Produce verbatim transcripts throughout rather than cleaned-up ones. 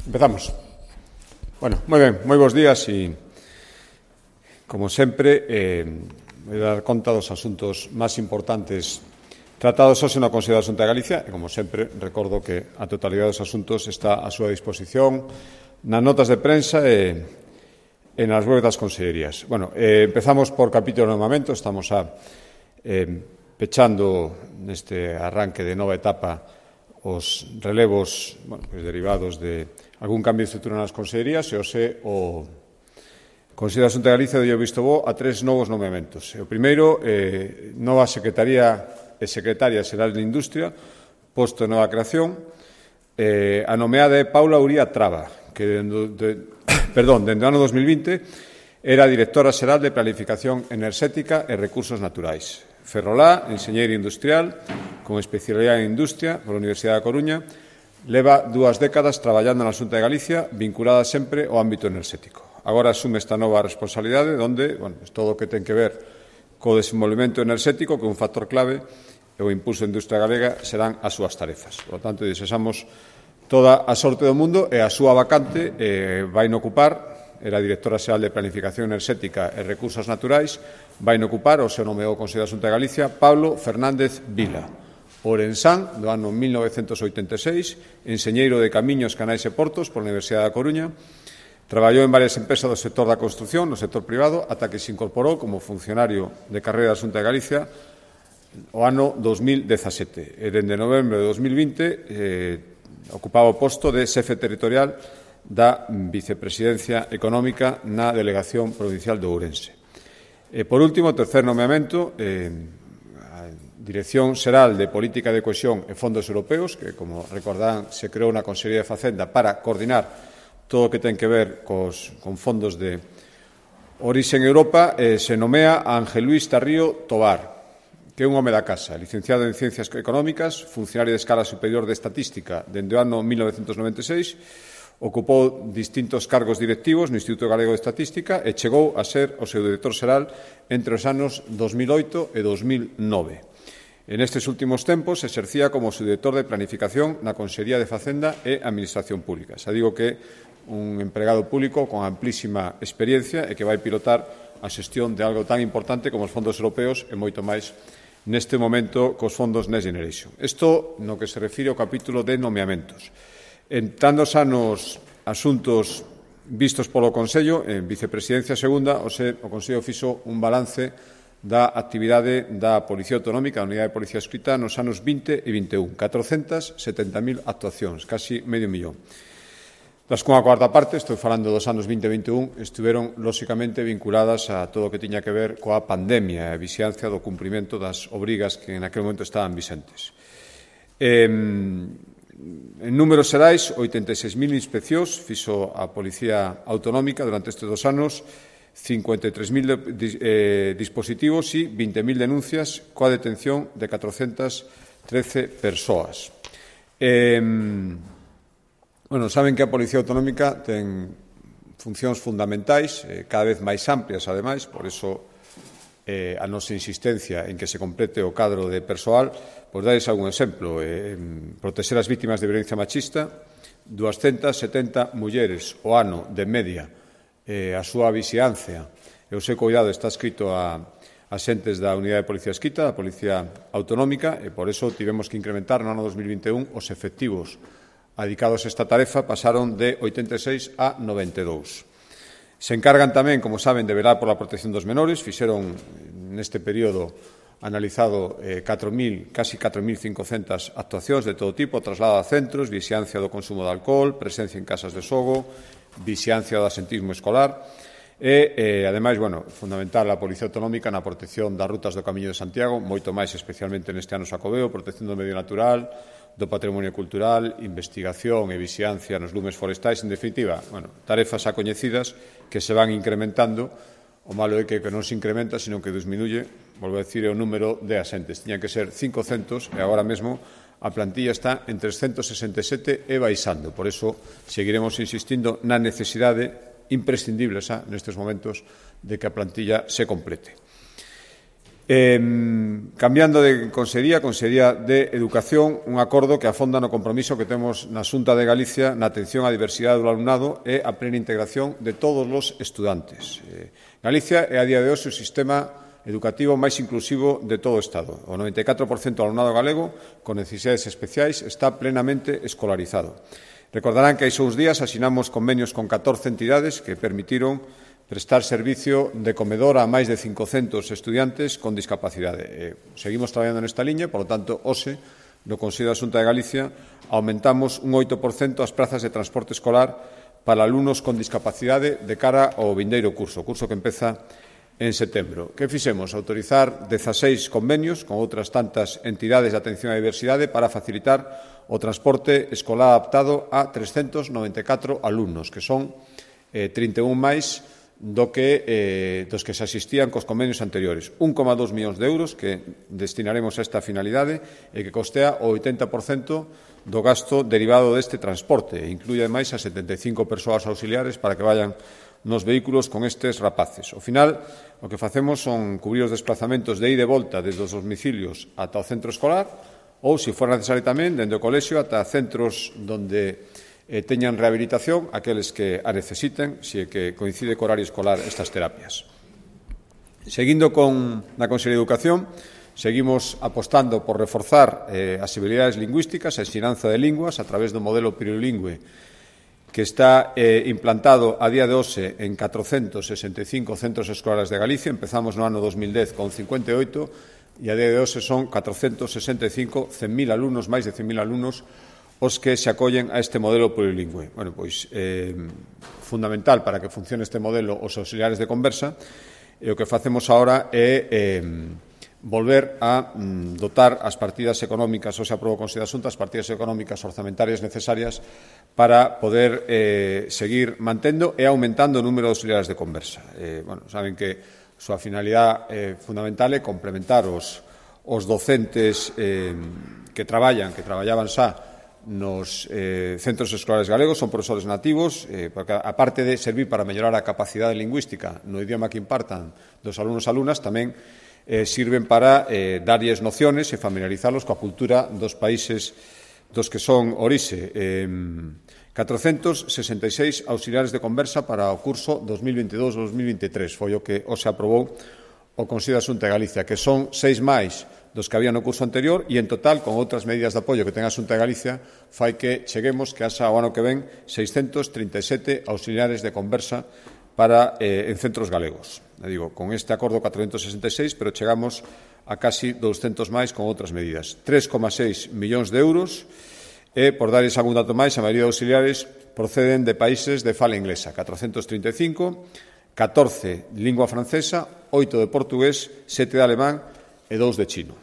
Empezamos. Bueno, moi ben, moi bons días e, como sempre, eh, vou dar conta dos asuntos máis importantes tratados hoxe no Consello da Xunta de Galicia e, como sempre, recordo que a totalidade dos asuntos está á súa disposición nas notas de prensa e, e nas webs das consellerías. Bueno, eh, empezamos por capítulo de armamento, estamos a, eh, pechando neste arranque de nova etapa os relevos bueno, pues derivados de algún cambio de estrutura nas consellerías e hoxe o Consello da Xunta de Galicia deu visto bo a tres novos nomeamentos. O primeiro, eh, nova Secretaría e Secretaria Xeral de Industria, posto de nova creación, eh, a nomeada é Paula Uría Traba, que dende, de, perdón, dende o ano dos mil vinte era Directora Xeral de Planificación Enerxética e Recursos Naturais. Ferrolá, enxeñeira industrial, con especialidade en industria, pola Universidade da Coruña, leva dúas décadas traballando na Xunta de Galicia, vinculada sempre ao ámbito enerxético. Agora asume esta nova responsabilidade, onde, bueno, todo o que ten que ver co desenvolvemento enerxético, que é un factor clave, e o impulso da industria galega serán as súas tarefas. Por lo tanto, desexamos toda a sorte do mundo e a súa vacante eh, vai no ocupar, era Directora Xeral de Planificación Enerxética e Recursos Naturais, vai no ocupar, o seu nome é o Consello da Xunta de Galicia, Pablo Fernández Vila. Orensán, do ano mil novecentos oitenta e seis, enxeñeiro de Camiños, Canais e Portos pola Universidade da Coruña, traballou en varias empresas do sector da construción, no sector privado, ata que se incorporou como funcionario de carreira da Xunta de Galicia o ano dos mil dezasete. E dende novembro de dos mil vinte eh, ocupaba o posto de xefe territorial da Vicepresidencia Económica na Delegación Provincial de Ourense. E, por último, o tercer nomeamento, eh, a Dirección Xeral de Política de Cohesión e Fondos Europeos, que, como recordarán, se creou na Consellería de Facenda para coordinar todo o que ten que ver cos, con fondos de orixe en Europa, eh, se nomea a Ángel Luis Tarrío Tobar, que é un home da casa, licenciado en Ciencias Económicas, funcionario de escala superior de Estatística dende o ano mil novecentos noventa e seis, ocupou distintos cargos directivos no Instituto Galego de Estatística e chegou a ser o seu director xeral entre os anos dos mil oito e dos mil nove. En estes últimos tempos exercía como subdirector de Planificación na Consellería de Facenda e Administración Pública. Xa digo que un empregado público con amplísima experiencia e que vai pilotar a xestión de algo tan importante como os fondos europeos e moito máis neste momento cos fondos Next Generation. Isto no que se refire ao capítulo de nomeamentos. Entrando xa nos asuntos vistos polo Consello, en Vicepresidencia Segunda, o, se, o Consello fixo un balance da actividade da Policía Autonómica, da Unidade de Policía Escrita, nos anos vinte e vinte e un. catrocentas e setenta mil actuacións, casi medio millón. Das cunha cuarta parte, estou falando dos anos vinte e vinte e un, estiveron, lóxicamente, vinculadas a todo o que tiña que ver coa pandemia e a vixiancia do cumprimento das obrigas que en aquel momento estaban vixentes. Eh, En números xerais, oitenta e seis mil inspeccións fixo a Policía Autonómica durante estes dos anos, cincuenta e tres mil eh, dispositivos e vinte mil denuncias coa detención de catrocentas trece persoas. Eh, bueno, saben que a Policía Autonómica ten funcións fundamentais, eh, cada vez máis amplias, ademais, por iso eh, a nosa insistencia en que se complete o cadro de persoal. Por darles algún exemplo, eh, protexer as vítimas de violencia machista, doscientas setenta mulleres o ano de media, eh, a súa vixiancia e o seu cuidado está escrito a, a xentes da Unidade de Policía Escrita, da Policía Autonómica, e por iso tivemos que incrementar no ano dos mil vinte e un os efectivos adicados a esta tarefa, pasaron de oitenta e seis a noventa e dous. Se encargan tamén, como saben, de velar pola protección dos menores, fixeron neste período analizado eh, catro mil, casi catro mil cincocentas actuacións de todo tipo, traslado a centros, vixiancia do consumo de alcohol, presencia en casas de xogo, vixiancia do asentismo escolar e, eh, ademais, bueno, fundamental a Policía Autonómica na protección das rutas do Camiño de Santiago, moito máis especialmente neste ano Xacobeo, protección do medio natural, do patrimonio cultural, investigación e vixiancia nos lumes forestais, en definitiva, bueno, tarefas xa coñecidas que se van incrementando. O malo é que, que non se incrementa, sino que disminuye, volvo a decir, o número de asentes. Tiñan que ser cincocentos e agora mesmo a plantilla está en trescentos sesenta e sete e baixando. Por iso, seguiremos insistindo na necesidade imprescindible xa nestes momentos de que a plantilla se complete. Eh, cambiando de Consellería, Consellería de Educación, un acordo que afonda no compromiso que temos na Xunta de Galicia na atención á diversidade do alumnado e a plena integración de todos os estudantes. Eh, Galicia é a día de hoxe o sistema educativo máis inclusivo de todo o Estado. O noventa e catro por cento do alumnado galego con necesidades especiais está plenamente escolarizado. Recordarán que hai uns días asinamos convenios con catorce entidades que permitiron prestar servicio de comedor a máis de cincocentos estudiantes con discapacidade. Eh, seguimos traballando nesta liña, por lo tanto, hoxe, no Consello da Xunta de Galicia, aumentamos un oito por cento as prazas de transporte escolar para alumnos con discapacidade de cara ao vindeiro curso, curso que empeza en setembro. Que fixemos? Autorizar dezaseis convenios con outras tantas entidades de atención á diversidade para facilitar o transporte escolar adaptado a trescentos noventa e catro alumnos, que son eh, trinta e un máis do que, eh, dos que se asistían cos convenios anteriores. un coma dos millóns de euros que destinaremos a esta finalidade e que costea o oitenta por cento do gasto derivado deste transporte. Incluye, ademais, a setenta e cinco persoas auxiliares para que vayan nos vehículos con estes rapaces. Ao final, o que facemos son cubrir os desplazamentos de ida e volta desde os domicilios ata o centro escolar ou, se for necesario tamén, dende o colexio ata centros donde Eh, teñan rehabilitación aqueles que a necesiten, se que coincide co horario escolar estas terapias. Seguindo con na Consellería de Educación, seguimos apostando por reforzar eh, as habilidades lingüísticas, a ensinanza de linguas a través do modelo plurilingüe que está eh, implantado a día de hoxe en catrocentos sesenta e cinco centros escolares de Galicia. Empezamos no ano dos mil dez con cincuenta e oito e a día de hoxe son catrocentos sesenta e cinco, cen mil alumnos, máis de cen mil alumnos os que se acollen a este modelo plurilingüe. Bueno, pois, eh, fundamental para que funcione este modelo os auxiliares de conversa, e o que facemos agora é eh, volver a mm, dotar as partidas económicas, ou se aprobou o Consello da Xunta, as partidas económicas orzamentarias necesarias para poder eh, seguir mantendo e aumentando o número de auxiliares de conversa. Eh, bueno, saben que a súa finalidade eh, fundamental é complementar os, os docentes eh, que traballan, que traballaban xa nos eh, centros escolares galegos, son profesores nativos, eh, porque aparte de servir para mellorar a capacidade lingüística no idioma que impartan dos alumnos e alumnas, tamén eh, sirven para eh, darlles nociones e familiarizalos coa cultura dos países dos que son orixe. Eh, catrocentos sesenta e seis auxiliares de conversa para o curso dos mil veintidós dos mil veintitrés, foi o que hoxe aprobou o Consello da Xunta de Galicia, que son seis máis dos que había no curso anterior e, en total, con outras medidas de apoio que ten a Xunta de Galicia, fai que cheguemos que haxa o ano que ven seiscentos trinta e sete auxiliares de conversa para, eh, en centros galegos. E digo, con este acordo catrocentos sesenta e seis, pero chegamos a casi douscentos máis con outras medidas. tres coma seis millóns de euros e, por darles algún dato máis, a maioría de auxiliares proceden de países de fala inglesa, catrocentos trinta e cinco, catorce de lingua francesa, oito de portugués, sete de alemán e dous de chino.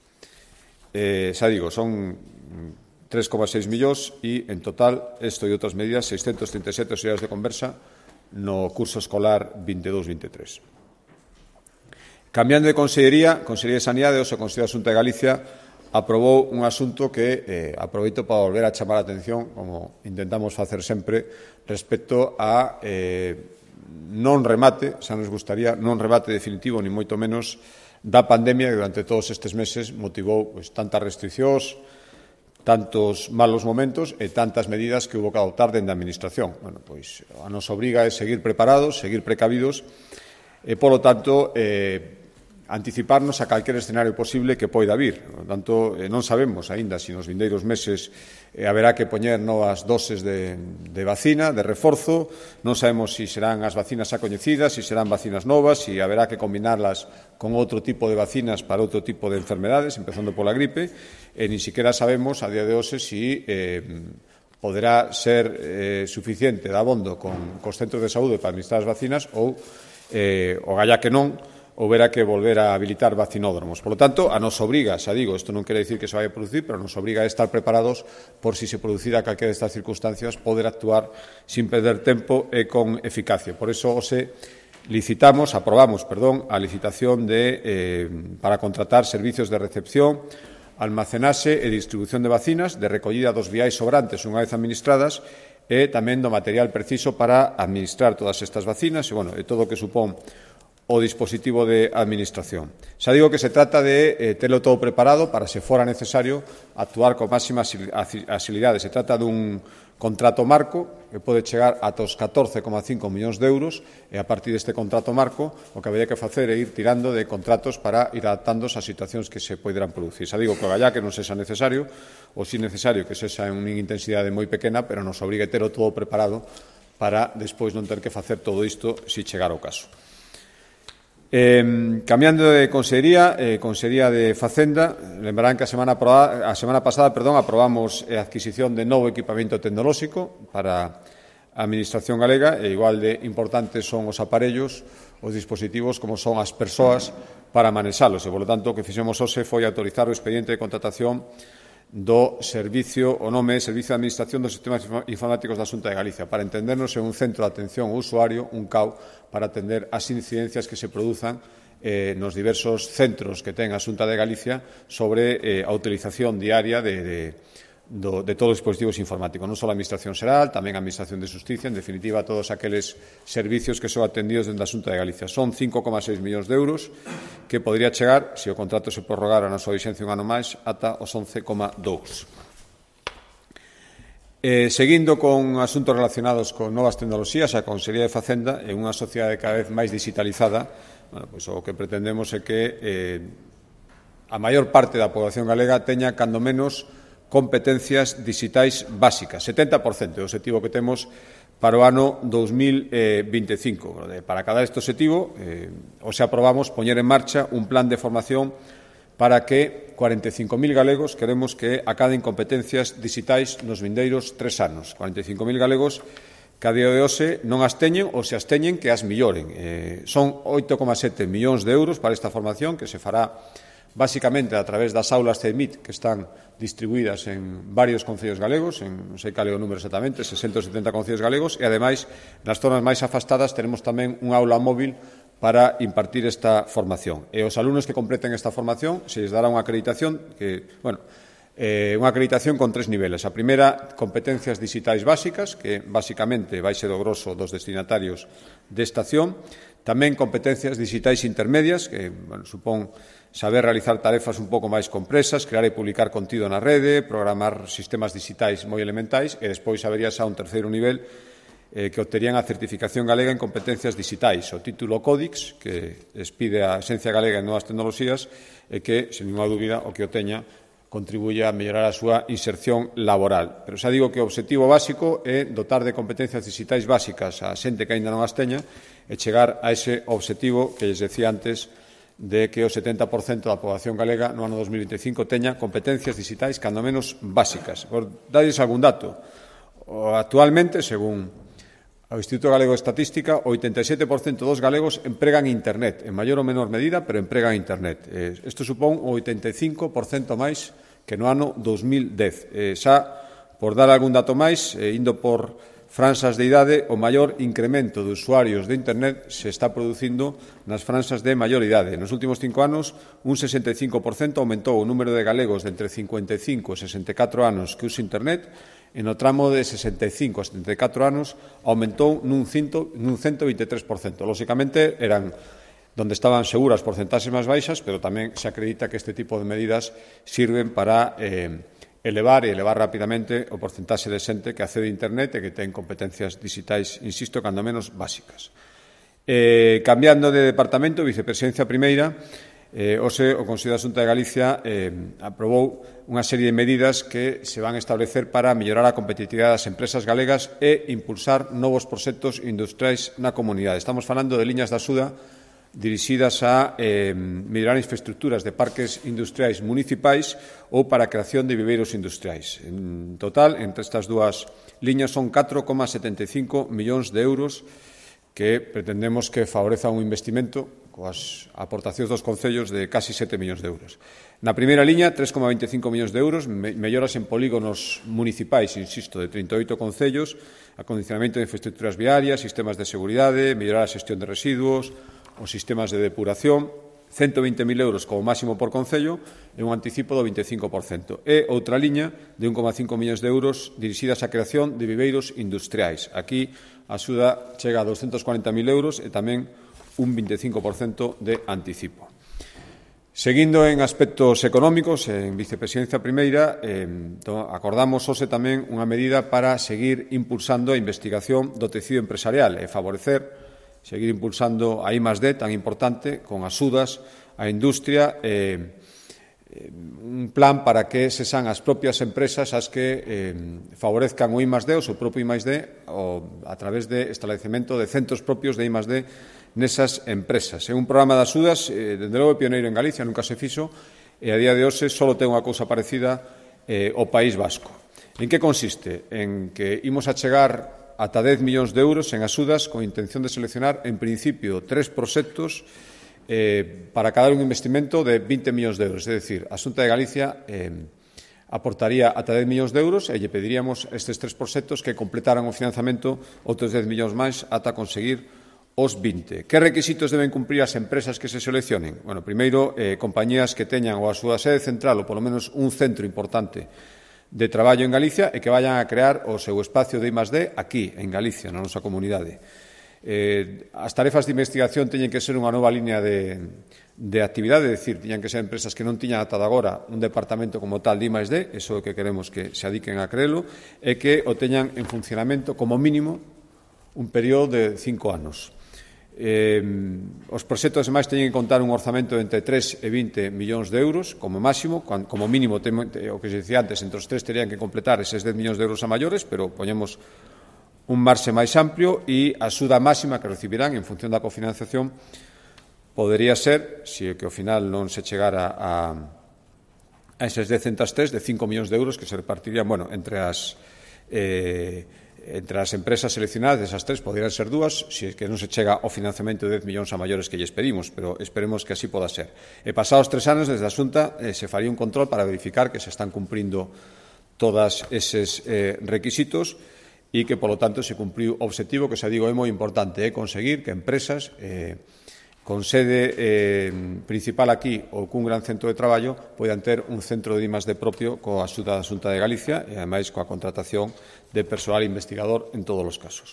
Eh, xa digo, son tres coma seis millóns e, en total, isto e outras medidas, seiscentos trinta e sete auxiliares de conversa no curso escolar veintidós veintitrés. Cambiando de Consellería, Consellería de Sanidade, o Consello da Xunta de Galicia aprobou un asunto que eh, aproveito para volver a chamar a atención, como intentamos facer sempre, respecto a eh, non remate, xa nos gustaría, non remate definitivo, ni moito menos, da pandemia que durante todos estes meses motivou pois, tantas restriccións, tantos malos momentos e tantas medidas que hubo que adoptar dende a Administración. Bueno, pois, a nos obriga é seguir preparados, seguir precavidos e, polo tanto, eh, anticiparnos a calquer escenario posible que poida vir. Por tanto, eh, non sabemos aínda se nos vindeiros meses eh, haberá que poñer novas doses de, de vacina, de reforzo, non sabemos se serán as vacinas xa coñecidas, se serán vacinas novas, se haberá que combinarlas con outro tipo de vacinas para outro tipo de enfermedades, empezando pola gripe, e nin siquiera sabemos a día de hoxe se eh, poderá ser eh, suficiente de abondo con cos centros de saúde para administrar as vacinas ou, eh, o galla que non, houbera que volver a habilitar vacinódromos. Por lo tanto, a nos obriga, xa digo, isto non quere dicir que se vai a producir, pero nos obriga a estar preparados por si se producira calquera destas circunstancias, poder actuar sin perder tempo e con eficacia. Por iso, hoxe, licitamos, aprobamos, perdón, a licitación de, eh, para contratar servicios de recepción, almacenaxe e distribución de vacinas, de recollida dos viais sobrantes unha vez administradas, e tamén do material preciso para administrar todas estas vacinas, e, bueno, e todo o que supón o dispositivo de administración. Xa digo que se trata de eh, terlo todo preparado para, se fora necesario, actuar con máxima axilidade. Se trata dun contrato marco que pode chegar ata os catorce coma cinco millóns de euros e, a partir deste contrato marco, o que habería que facer é ir tirando de contratos para ir adaptándose ás situacións que se poderán producir. Xa digo que o gallá que non sexa necesario, ou si necesario que sexa en unha intensidade moi pequena, pero nos obrigue a terlo todo preparado para despois non ter que facer todo isto se chegar ao caso. Eh, cambiando de consellería, eh, Consellería de Facenda, lembrarán que a semana, a semana pasada perdón, aprobamos a adquisición de novo equipamento tecnolóxico para a Administración galega, e igual de importantes son os aparellos, os dispositivos, como son as persoas para manexalos. E, polo tanto, o que fixemos hoxe foi autorizar o expediente de contratación do servicio, o nome Servicio de Administración dos Sistemas Informáticos da Xunta de Galicia, para entendernos en un centro de atención ao usuario, un C A U, para atender as incidencias que se produzan eh, nos diversos centros que ten a Xunta de Galicia sobre eh, a utilización diaria de, de, do, de todos os dispositivos informáticos, non só a Administración Xeral, tamén a Administración de Xusticia, en definitiva, todos aqueles servicios que son atendidos dentro da Xunta de Galicia. Son cinco coma seis millóns de euros que podría chegar, se o contrato se prorrogara na súa vixencia un ano máis, ata os once coma dous. Eh, seguindo con asuntos relacionados con novas tecnoloxías, a Consellería de Facenda, en unha sociedade cada vez máis digitalizada, bueno, pois o que pretendemos é que eh, a maior parte da poboación galega teña, cando menos, competencias digitais básicas. setenta por cento é o objetivo que temos para o ano dos mil vinte e cinco. Para cada este objetivo, eh, hoxe aprobamos poñer en marcha un plan de formación para que cuarenta e cinco mil galegos queremos que acaden competencias digitais nos vindeiros tres anos. cuarenta e cinco mil galegos que a día de hoxe non as teñen ou se as teñen que as melloren. Eh, son oito coma sete millóns de euros para esta formación que se fará basicamente a través das aulas C E M I T que están distribuídas en varios concellos galegos, en non sei cal é o número exactamente, sesenta ou setenta concellos galegos, e ademais nas zonas máis afastadas teremos tamén un aula móvil para impartir esta formación. E os alumnos que completen esta formación se les dará unha acreditación que, bueno, eh, unha acreditación con tres niveles. A primeira, competencias digitais básicas, que basicamente vai ser o grosso dos destinatarios desta acción. Tamén competencias digitais intermedias, que, bueno, supón saber realizar tarefas un pouco máis compresas, crear e publicar contido na rede, programar sistemas digitais moi elementais, e despois habería xa un terceiro nivel eh, que obterían a certificación galega en competencias digitais, o título Códix, que expide a Axencia Galega en Novas Tecnoloxías, e que, sen ninguna dúbida, o que o teña contribuye a mellorar a súa inserción laboral. Pero xa digo que o obxectivo básico é dotar de competencias digitais básicas a xente que aínda non as teña e chegar a ese obxectivo que lles decía antes de que o setenta por cento da poboación galega no ano dos mil vinte e cinco teña competencias digitais cando menos básicas. Por darles algún dato, actualmente, según o Instituto Galego de Estatística, o oitenta e sete por cento dos galegos empregan Internet, en maior ou menor medida, pero empregan Internet. Isto supón o oitenta e cinco por cento máis que no ano dos mil dez. Eh, xa, por dar algún dato máis, eh, indo por franxas de idade, o maior incremento de usuarios de Internet se está producindo nas franxas de maior idade. Nos últimos cinco anos, un sesenta e cinco por cento aumentou o número de galegos de entre cincuenta e cinco e sesenta e catro anos que usa Internet, e no tramo de sesenta e cinco a setenta e catro anos aumentou nun, cento, nun ciento vinte e tres por cento. Lóxicamente, eran donde estaban seguras porcentaxes máis baixas, pero tamén se acredita que este tipo de medidas sirven para eh, elevar e elevar rapidamente o porcentaxe de xente que accede a Internet e que ten competencias digitais, insisto, cando menos básicas. Eh, cambiando de departamento, vicepresidencia primeira, eh, hoxe o Consello da Xunta de Galicia eh, aprobou unha serie de medidas que se van a establecer para mellorar a competitividade das empresas galegas e impulsar novos proxectos industriais na comunidade. Estamos falando de liñas de axuda dirixidas a eh, mellorar infraestructuras de parques industriais municipais ou para a creación de viveiros industriais. En total, entre estas dúas liñas son catro coma setenta e cinco millóns de euros que pretendemos que favoreza un investimento coas aportacións dos concellos de casi sete millóns de euros. Na primeira liña, tres coma vinte e cinco millóns de euros, me melloras en polígonos municipais, insisto, de trinta e oito concellos, acondicionamento de infraestructuras viarias, sistemas de seguridade, mellorar a xestión de residuos, os sistemas de depuración, cento vinte mil euros como máximo por concello e un anticipo do vinte e cinco por cento. E outra liña de un coma cinco millóns de euros dirixidas á creación de viveiros industriais. Aquí a axuda chega a doscentos cuarenta mil euros e tamén un veinticinco por cento de anticipo. Seguindo en aspectos económicos, en Vicepresidencia Primeira, eh, acordamos hoxe tamén unha medida para seguir impulsando a investigación do tecido empresarial e favorecer, seguir impulsando a I más D tan importante con axudas á industria, eh, un plan para que sexan as propias empresas as que eh, favorezcan o I más D, o seu propio I más D, o, a través de establecemento de centros propios de I más D nesas empresas. É un programa de axudas, eh, dende logo pioneiro en Galicia, nunca se fixo, e a día de hoxe só ten unha cousa parecida eh, o País Vasco. En que consiste? En que imos a chegar ata dez millóns de euros en axudas con intención de seleccionar, en principio, tres proxectos eh, para cada un investimento de vinte millóns de euros. É dicir, a Xunta de Galicia eh, aportaría ata dez millóns de euros e lle pediríamos estes tres proxectos que completaran o financiamento outros dez millóns máis ata conseguir os vinte. Que requisitos deben cumprir as empresas que se seleccionen? Bueno, primeiro, eh, compañías que teñan ou a súa sede central ou polo menos un centro importante de traballo en Galicia e que vayan a crear o seu espacio de I más D aquí, en Galicia, na nosa comunidade. Eh, as tarefas de investigación teñen que ser unha nova línea de, de actividade, é dicir, teñan que ser empresas que non tiñan ata agora un departamento como tal de I más D, iso é o que queremos que se adiquen a creelo, e que o teñan en funcionamento como mínimo un período de cinco anos. Eh, os proxectos, ademais, teñen que contar un orzamento entre tres e vinte millóns de euros, como máximo, como mínimo, o que se dicía antes, entre os tres terían que completar eses dez millóns de euros a maiores, pero poñemos un marxe máis amplio e a axuda máxima que recibirán en función da cofinanciación podería ser, se que ao final non se chegara a, a eses dez entre as tres, de cinco millóns de euros que se repartirían, bueno, entre as eh, entre as empresas seleccionadas desas tres poderían ser dúas, se que non se chega ao financiamento de dez millóns a maiores que lles pedimos, pero esperemos que así poda ser. E pasados tres anos, desde a Xunta, eh, se faría un control para verificar que se están cumprindo todos eses eh, requisitos e que, polo tanto, se cumpriu o obxectivo que, xa digo, é moi importante, é conseguir que empresas eh, con sede eh, principal aquí ou cun gran centro de traballo poidan ter un centro de I más D propio coa axuda da Xunta de Galicia e, ademais, coa contratación de persoal investigador en todos os casos.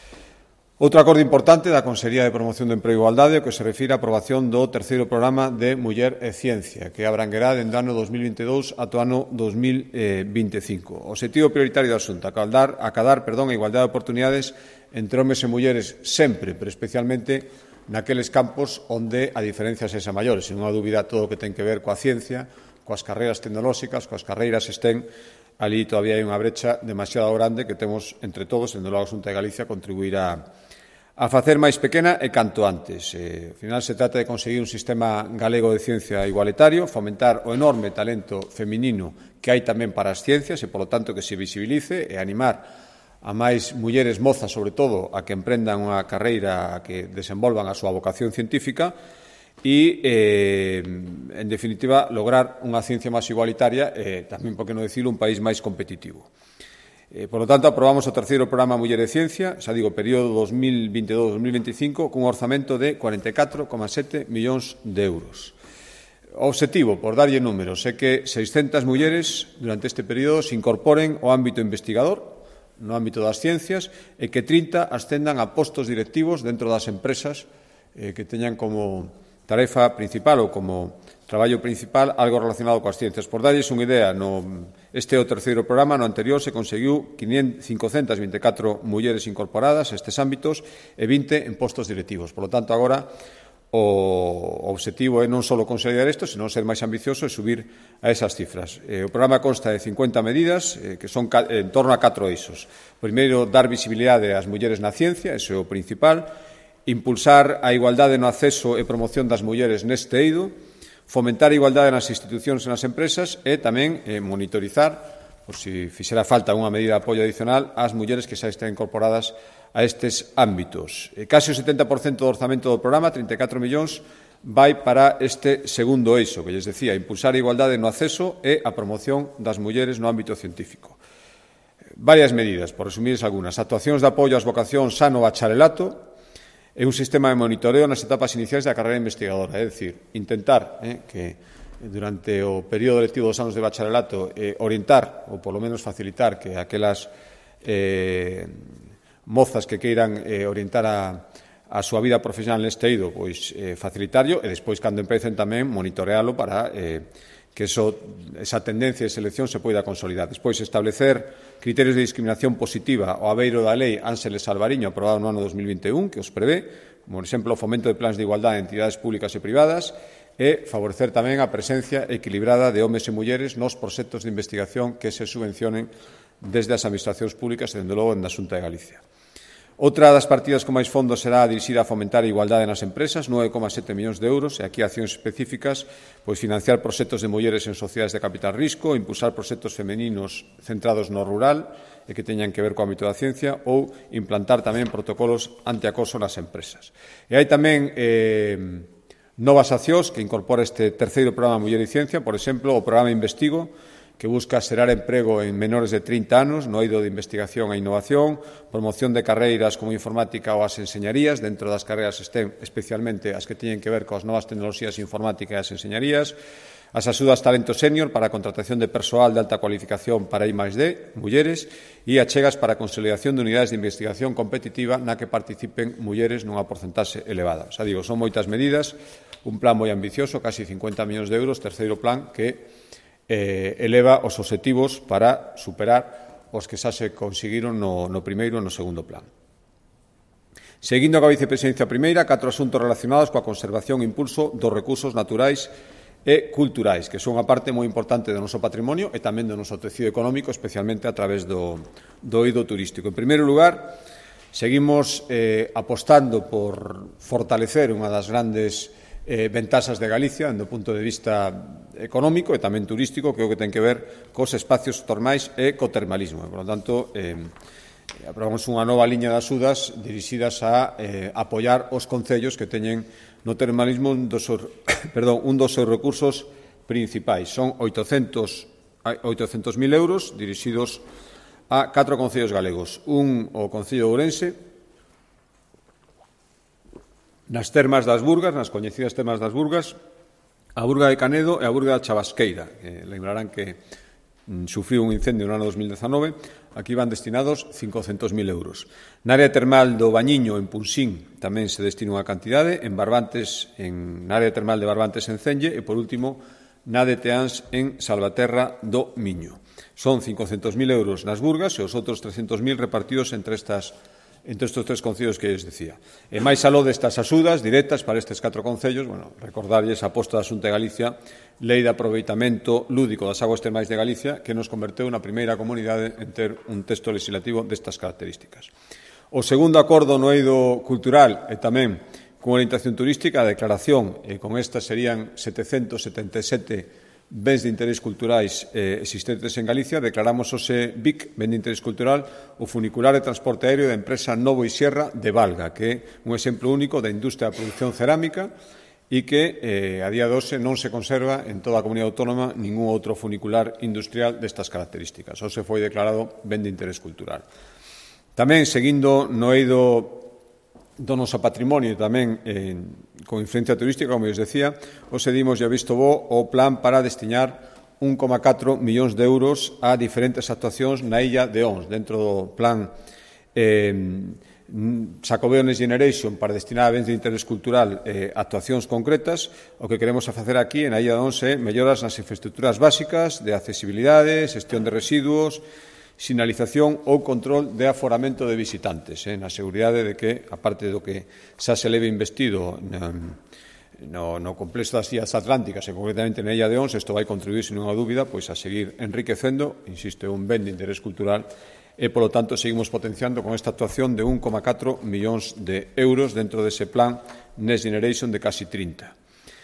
Outro acordo importante da Consellería de Promoción do Emprego e Igualdade que se refire á aprobación do terceiro programa de Muller e Ciencia, que abranguerá dende o ano dos mil veintidous ata o ano dos mil veinticinco. O obxectivo prioritario da Xunta, acadar, acadar perdón, a igualdade de oportunidades entre homes e mulleres sempre, pero especialmente naqueles campos onde a diferencia se xa maiores, sen unha dúbida todo o que ten que ver coa ciencia, coas carreiras tecnolóxicas, coas carreiras STEM, ali todavía hai unha brecha demasiado grande que temos entre todos, en logo a Xunta de Galicia, contribuir a, a facer máis pequena e canto antes. Eh, ao final se trata de conseguir un sistema galego de ciencia igualitario, fomentar o enorme talento feminino que hai tamén para as ciencias e, polo tanto, que se visibilice e animar a máis mulleres mozas, sobre todo, a que emprendan unha carreira, a que desenvolvan a súa vocación científica e, eh, en definitiva, lograr unha ciencia máis igualitaria e, tamén, por que non dicilo, un país máis competitivo. Eh, por lo tanto, aprobamos o terceiro programa Muller e Ciencia, xa digo, período dos mil veintidós a dos mil veinticinco, cun orzamento de cuarenta e catro coma sete millóns de euros. O obxectivo, por darlle números, é que seiscentas mulleres durante este período se incorporen ao ámbito investigador, no ámbito das ciencias, e que trinta ascendan a postos directivos dentro das empresas eh, que teñan como tarefa principal ou como traballo principal algo relacionado coas ciencias. Por darlles unha idea, no, este é o terceiro programa, no anterior se conseguiu quinhentas vinte e catro mulleres incorporadas a estes ámbitos e vinte en postos directivos. Por lo tanto, agora o obxectivo é non só consolidar isto, senón ser máis ambicioso e subir a esas cifras. Eh, o programa consta de cincuenta medidas eh, que son en torno a catro eixos. Primeiro, dar visibilidade ás mulleres na ciencia, ese é o principal. Impulsar a igualdade no acceso e promoción das mulleres neste eido. Fomentar a igualdade nas institucións e nas empresas e tamén eh, monitorizar, por si fixera falta unha medida de apoio adicional, ás mulleres que xa están incorporadas a estes ámbitos. Eh, case o setenta por cento do orzamento do programa, trinta e catro millóns, vai para este segundo eixo, que lles decía, impulsar a igualdade no acceso e a promoción das mulleres no ámbito científico. Varias medidas, por resumirles algunhas. Actuacións de apoio ás vocacións xa no bacharelato e un sistema de monitoreo nas etapas iniciais da carreira investigadora, é dicir, intentar eh, que durante o período lectivo dos anos de bacharelato eh, orientar, ou polo menos facilitar que aquelas eh, mozas que queiran eh, orientar a, a súa vida profesional neste eido, pois eh, facilitarlo, e despois, cando empecen, tamén monitorealo para eh, que eso, esa tendencia de selección se poida consolidar. Despois, establecer criterios de discriminación positiva ao abeiro da Lei Ángeles Alvariño, aprobado no ano dos mil vinte e un, que os prevé, como, por exemplo, o fomento de plans de igualdade en entidades públicas e privadas, e favorecer tamén a presencia equilibrada de homes e mulleres nos proxectos de investigación que se subvencionen desde as administracións públicas e, dende logo, na Xunta de Galicia. Outra das partidas con máis fondos será dirixida a fomentar a igualdade nas empresas, nove coma sete millóns de euros, e aquí accións específicas, pois financiar proxectos de mulleres en sociedades de capital risco, impulsar proxectos femeninos centrados no rural e que teñan que ver co ámbito da ciencia, ou implantar tamén protocolos antiacoso nas empresas. E hai tamén eh, novas accións que incorpora este terceiro programa Muller e Ciencia, por exemplo, o programa Investigo, que busca xerar emprego en menores de trinta anos no eido de investigación e innovación, promoción de carreiras como informática ou as enseñarías, dentro das carreiras estén especialmente as que teñen que ver coas novas tecnoloxías informática e as enseñarías, as axudas talento sénior para a contratación de persoal de alta cualificación para I máis D, mulleres, e achegas para a consolidación de unidades de investigación competitiva na que participen mulleres nunha porcentaxe elevada. Xa digo, son moitas medidas, un plan moi ambicioso, casi cincuenta millóns de euros, terceiro plan que Eh, eleva os obxectivos para superar os que xa se conseguiron no, no primeiro e no segundo plan. Seguindo coa vicepresidencia primeira, catro asuntos relacionados coa conservación e impulso dos recursos naturais e culturais, que son a parte moi importante do noso patrimonio e tamén do noso tecido económico, especialmente a través do, do eido turístico. En primeiro lugar, seguimos eh, apostando por fortalecer unha das grandes Eh, ventaxas de Galicia, do punto de vista económico e tamén turístico, que é o que ten que ver cos espacios termais e co termalismo. Por lo tanto, eh, aprobamos unha nova liña de axudas dirixidas a eh, apoiar os concellos que teñen no termalismo un dos, perdón, un dos seus recursos principais. Son oitocentos mil euros dirixidos a catro concellos galegos. Un, o Concello de Ourense, nas termas das Burgas, nas coñecidas termas das Burgas, a Burga de Canedo e a Burga da Chavasqueira, que lembrarán que mm, sufriu un incendio no ano dos mil dezanove, aquí van destinados cincocentos mil euros. Na área termal do Bañiño, en Punsín, tamén se destina unha cantidade, en Barbantes, en na área termal de Barbantes en Celle, e, por último, na de Teáns, en Salvaterra do Miño. Son cincocentos mil euros nas Burgas e os outros trescentos mil repartidos entre estas entre estes tres concellos que lles decía. E máis aló destas axudas directas para estes catro concellos, bueno, recordarlles a aposta da Xunta de Galicia, Lei de aproveitamento lúdico das aguas termais de Galicia, que nos converteu na primeira comunidade en ter un texto legislativo destas características. O segundo acordo no eido cultural e tamén con orientación turística, a declaración, e con esta serían setecentos setenta e sete bens de interés culturais eh, existentes en Galicia, declaramos ose B I C, ben de interés cultural, o funicular de transporte aéreo da empresa Novo e Sierra de Valga, que é un exemplo único da industria da produción cerámica e que eh, a día de hoxe non se conserva en toda a comunidade autónoma ningún outro funicular industrial destas características. Hoxe foi declarado ben de interés cultural. Tamén, seguindo no eido do noso patrimonio e tamén eh, con influencia turística, como eu decía, os edimos e visto bo o plan para destinar un coma catro millóns de euros a diferentes actuacións na illa de Ons, dentro do plan eh, Xacobeo Next Generation, para destinar a bens de interés cultural eh, actuacións concretas. O que queremos a facer aquí na illa de Ons é melloras nas infraestructuras básicas de accesibilidade, xestión de residuos, sinalización ou control de aforamento de visitantes, eh, na seguridade de que, aparte do que xa se leve investido no, no complexo das illas atlánticas e concretamente na illa de Ons, isto vai contribuir, sin unha dúbida, pois a seguir enriquecendo, insisto, un ben de interés cultural e, polo tanto, seguimos potenciando con esta actuación de un coma catro millóns de euros dentro dese plan Next Generation de casi trinta.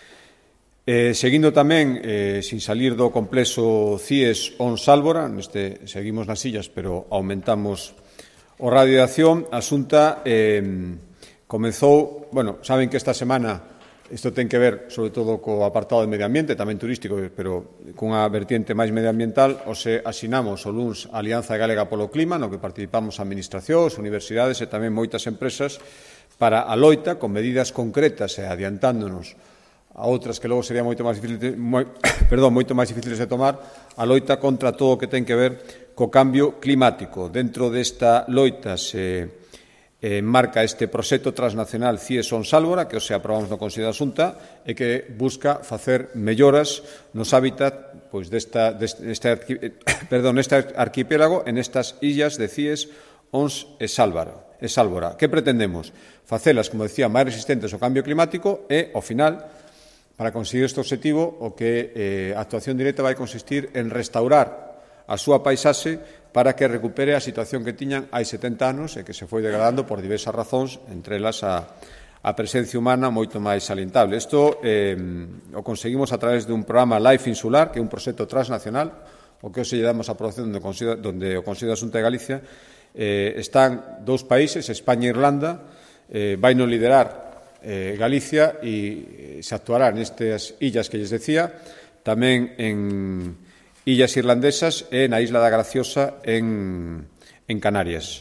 Eh, seguindo tamén, eh, sin salir do complexo C I E S Ons-Sálvora, neste seguimos nas illas, pero aumentamos o radio de acción, a Xunta eh, comezou, bueno, saben que esta semana isto ten que ver sobre todo co apartado de medio ambiente, tamén turístico, pero cunha vertiente máis medioambiental, o se asinamos o luns a Alianza Galega polo Clima, no que participamos administracións, universidades e tamén moitas empresas para a loita con medidas concretas e adiantándonos a outras que logo serían moito máis difíciles, moi, perdón, moito máis difíciles de tomar, a loita contra todo o que ten que ver co cambio climático. Dentro desta loita se eh, marca este proxecto transnacional C I E Son-Sálvora, que hoxe aprobamos no Consello da Xunta, e que busca facer melloras nos hábitat pois, desta, deste, deste, perdón, neste arquipélago, en estas illas de C I E S, Ons e Sálvora. E Sálvora. Que pretendemos? Facelas, como decía, máis resistentes ao cambio climático e, ao final, para conseguir este objetivo, o que eh, a actuación directa vai consistir en restaurar a súa paisaxe para que recupere a situación que tiñan hai setenta anos e que se foi degradando por diversas razóns, entre elas a, a presencia humana moito máis salientable. Isto eh, o conseguimos a través dun programa Life Insular, que é un proxecto transnacional, o que hoxe lle damos a aprobación donde, donde o Consello da Xunta de Galicia. Eh, están dous países, España e Irlanda, eh, vai no liderar eh, Galicia e se actuará nestas illas que lles decía, tamén en illas irlandesas e na Isla da Graciosa en, en Canarias.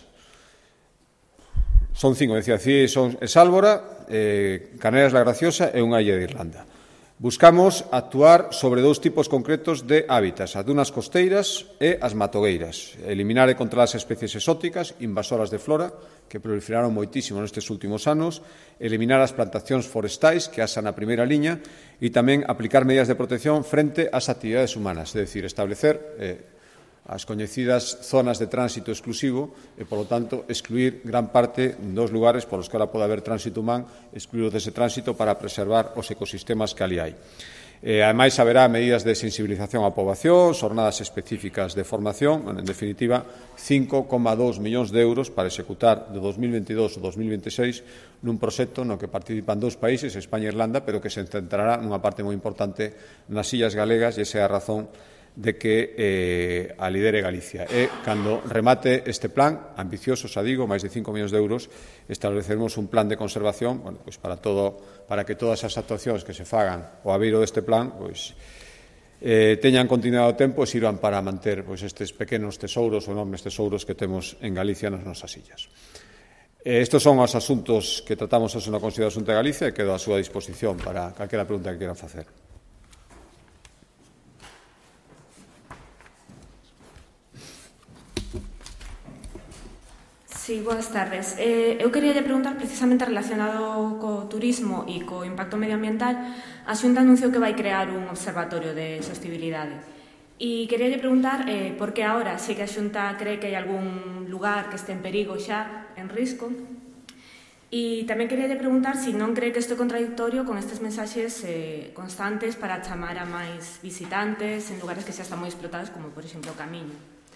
Son cinco, decía, C I E son e Sálvora, eh, Canarias, la Graciosa e unha illa de Irlanda. Buscamos actuar sobre dous tipos concretos de hábitats, as dunas costeiras e as matogueiras, eliminar e controlar as especies exóticas invasoras de flora que proliferaron moitísimo nestes últimos anos, eliminar as plantacións forestais que asan na primeira liña e tamén aplicar medidas de protección frente ás actividades humanas, é dicir, establecer eh, as coñecidas zonas de tránsito exclusivo e, polo tanto, excluir gran parte dos lugares polos que ahora pode haber tránsito humano, excluir dese tránsito para preservar os ecosistemas que ali hai. Eh, ademais, haberá medidas de sensibilización á poboación, xornadas específicas de formación, en definitiva, cinco coma dos millóns de euros para executar de dos mil veintidós ao dos mil veintiséis nun proxecto no que participan dous países, España e Irlanda, pero que se centrará nunha parte moi importante nas illas galegas, e esa é a razón de que eh, a lidere Galicia. E, cando remate este plan, ambicioso, xa digo, máis de cinco millóns de euros, estableceremos un plan de conservación bueno, pues para, todo, para que todas as actuacións que se fagan ao abeiro deste plan pues, eh, teñan continuado tempo e sirvan para manter pues, estes pequenos tesouros ou enormes tesouros que temos en Galicia nas nosas illas. Eh, estos son os asuntos que tratamos hoxe na Consello da Xunta de Galicia e quedo á súa disposición para calquera pregunta que queran facer. Sí, boas tardes. Eh, eu queria lle preguntar precisamente relacionado co turismo e co impacto medioambiental. A Xunta anunciou que vai crear un observatorio de sostibilidade. E queria lle preguntar eh, por que ahora, se que a Xunta cree que hai algún lugar que este en perigo xa, en risco. E tamén queria lle preguntar se non cree que isto é contradictorio con estes mensaxes eh, constantes para chamar a máis visitantes en lugares que xa están moi explotados, como, por exemplo, o Camiño.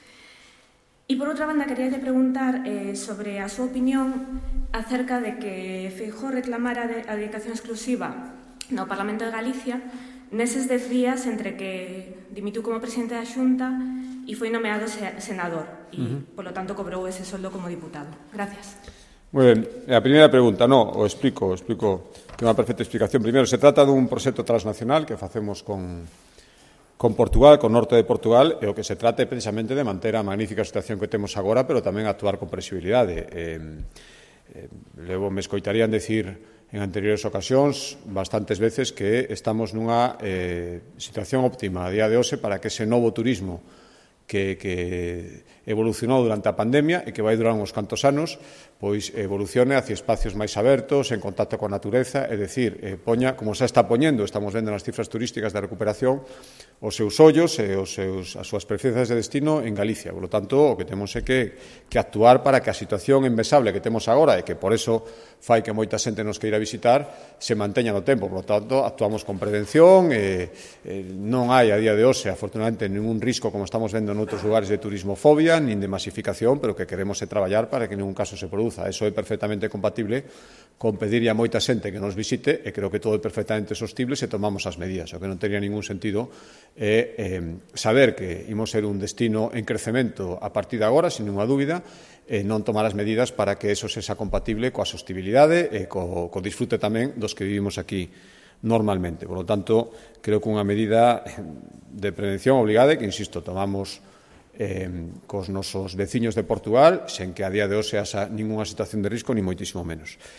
E, por outra banda, quería preguntar eh, sobre a súa opinión acerca de que Feijóo reclamara a dedicación exclusiva no Parlamento de Galicia neses dez días entre que dimitiu como presidente da Xunta e foi nomeado senador e, uh-huh. polo tanto, cobrou ese soldo como diputado. Gracias. Moi ben. A primeira pregunta, no, o explico, o explico que é unha perfecta explicación. Primeiro, se trata dun proxecto transnacional que facemos con... con Portugal, con norte de Portugal, e o que se trata é precisamente de manter a magnífica situación que temos agora, pero tamén actuar con previsibilidade. Eh, eh, levo, me escoitarían decir en anteriores ocasións bastantes veces que estamos nunha eh, situación óptima a día de hoxe para que ese novo turismo que, que evolucionou durante a pandemia e que vai durar uns cantos anos, pois evolucione hacia espacios máis abertos, en contacto coa natureza, é dicir, eh, poña, como xa está poñendo, estamos vendo nas cifras turísticas de recuperación, os seus ollos e os seus, as súas preferencias de destino en Galicia. Por lo tanto, o que temos é que, que actuar para que a situación envesable que temos agora e que por eso fai que moita xente nos queira visitar se manteña no tempo. Por lo tanto, actuamos con prevención e, e non hai a día de hoxe, afortunadamente, ningún risco como estamos vendo en outros lugares de turismofobia nin de masificación, pero que queremos é traballar para que ningún caso se produza. Eso é perfectamente compatible con pedir a moita xente que nos visite e creo que todo é perfectamente sostible se tomamos as medidas. O que non tería ningún sentido é eh, saber que imos ser un destino en crecemento a partir de agora, sin ninguna dúbida, e non tomar as medidas para que eso sexa compatible coa sostibilidade e co, co disfrute tamén dos que vivimos aquí normalmente. Por lo tanto, creo que unha medida de prevención obligada que, insisto, tomamos eh, cos nosos veciños de Portugal, sen que a día de hoxe haxa ninguna situación de risco, ni moitísimo menos.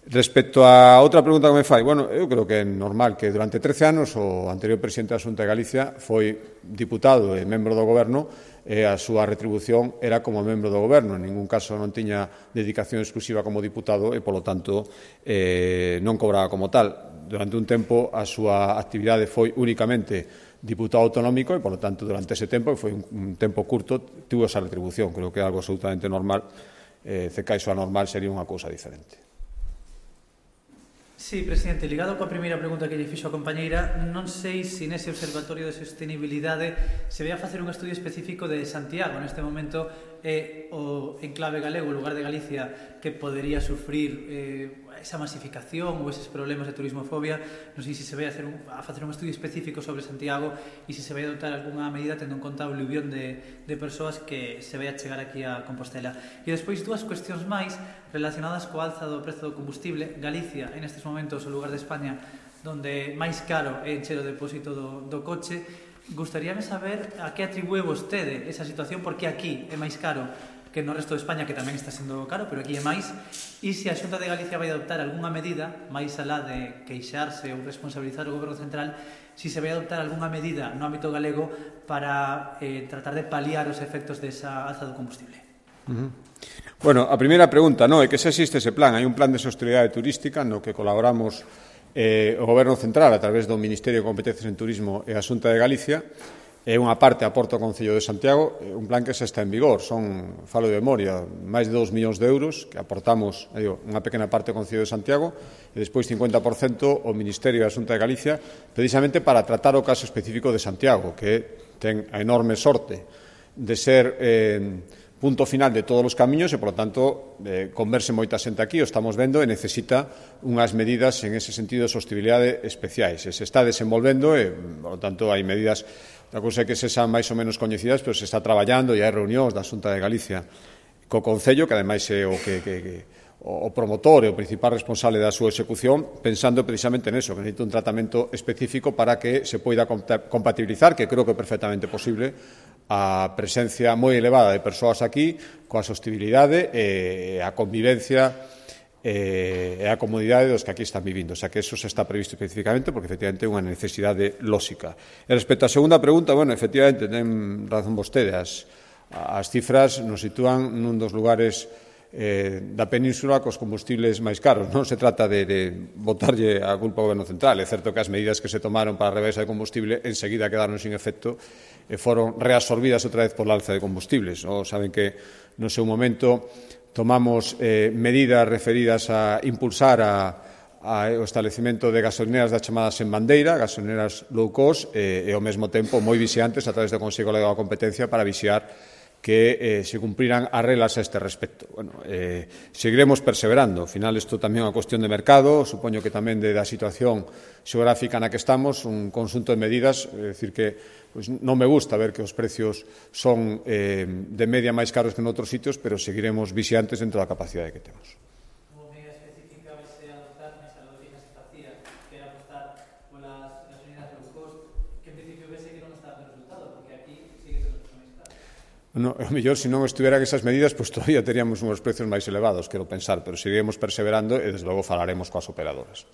Respecto a outra pregunta que me fai, bueno, eu creo que é normal que durante trece anos o anterior presidente da Xunta de Galicia foi diputado e membro do goberno e a súa retribución era como membro do goberno. En ningún caso non tiña dedicación exclusiva como diputado e, polo tanto, eh, non cobraba como tal. Durante un tempo a súa actividade foi únicamente diputado autonómico e, polo tanto, durante ese tempo, que foi un tempo curto, tivo esa retribución. Creo que é algo absolutamente normal. Eh, se caixo anormal sería unha cousa diferente. Sí, presidente, ligado coa primeira pregunta que lle fixo a compañeira, non sei se nese Observatorio de Sostenibilidade se vai a facer un estudio específico de Santiago. Neste momento é o enclave galego, o lugar de Galicia que podería sufrir eh, esa masificación ou eses problemas de turismofobia. Non sei se se vai a, hacer un, a facer un estudio específico sobre Santiago e se se vai a adoptar algunha medida tendo en conta o aluvión de, de persoas que se vai a chegar aquí a Compostela. E despois dúas cuestións máis relacionadas coa alza do prezo do combustible. Galicia, en estes momentos, o lugar de España donde máis caro é encher o depósito do, do coche. Gustaríame saber a que atribúe vostede esa situación, porque aquí é máis caro que no resto de España, que tamén está sendo caro, pero aquí é máis, e se a Xunta de Galicia vai adoptar algunha medida, máis alá de queixarse ou responsabilizar o Goberno Central, si se vai adoptar algunha medida no ámbito galego para eh, tratar de paliar os efectos desa alza do combustible. Uh-huh. Bueno, a primeira pregunta, non, é que xa existe ese plan. Hai un plan de sostenibilidade turística no que colaboramos eh, o Goberno Central a través do Ministerio de Competencias en Turismo e a Xunta de Galicia. É unha parte aporta o Concello de Santiago, un plan que xa está en vigor, son, falo de memoria, máis de dous millóns de euros que aportamos, digo, unha pequena parte ao Concello de Santiago e despois cincuenta por cento o Ministerio da Xunta de Galicia, precisamente para tratar o caso específico de Santiago, que ten a enorme sorte de ser eh, punto final de todos os camiños e, polo tanto, eh, converse moita xente aquí, o estamos vendo, e necesita unhas medidas en ese sentido de sostenibilidade especiais. E se está desenvolvendo e, polo tanto, hai medidas. A cousa é que se xan máis ou menos coñecidas, pero se está traballando e hai reunións da Xunta de Galicia co Concello, que ademais é o, que, que, que, o promotor e o principal responsable da súa execución, pensando precisamente neso, que necesita un tratamento específico para que se poida compatibilizar, que creo que é perfectamente posible, a presencia moi elevada de persoas aquí coa sostenibilidade e a convivencia e a comodidade dos que aquí están vivindo. O sea, que eso se está previsto especificamente porque, efectivamente, é unha necesidade lóxica. E respecto á segunda pregunta, bueno, efectivamente, ten razón vostede, as, as cifras nos sitúan nun dos lugares eh, da península cos combustibles máis caros. Non se trata de, de botarlle a culpa ao Goberno Central. É certo que as medidas que se tomaron para a rebaixa de combustible enseguida quedaron sin efecto e foron reabsorbidas outra vez por la alza de combustibles. O saben que no seu momento tomamos eh, medidas referidas a impulsar a, a, o establecimento de gasolineras das chamadas en bandeira, gasolineras low cost, eh, e ao mesmo tempo moi vixiantes a través do Consello Galego da Competencia para vixiar que eh, se cumpriran as reglas a este respecto. Bueno, eh, seguiremos perseverando. Ao final, isto tamén é unha cuestión de mercado, supoño que tamén de da situación xeográfica na que estamos, un conxunto de medidas, é dicir que pues, non me gusta ver que os precios son eh, de media máis caros que en outros sitios, pero seguiremos vixiantes dentro da capacidade que temos. Como medida específica vai ser adoptar nesa lógica que se facía, que era apostar polas gasolineras low cost, que en principio vese que non está dando resultado, porque aquí sigue sendo máis caro. No, o mellor, se non estuveran esas medidas, pues todavía teríamos unhos precios máis elevados, quero pensar, pero seguiremos perseverando e, desde logo, falaremos coas operadoras.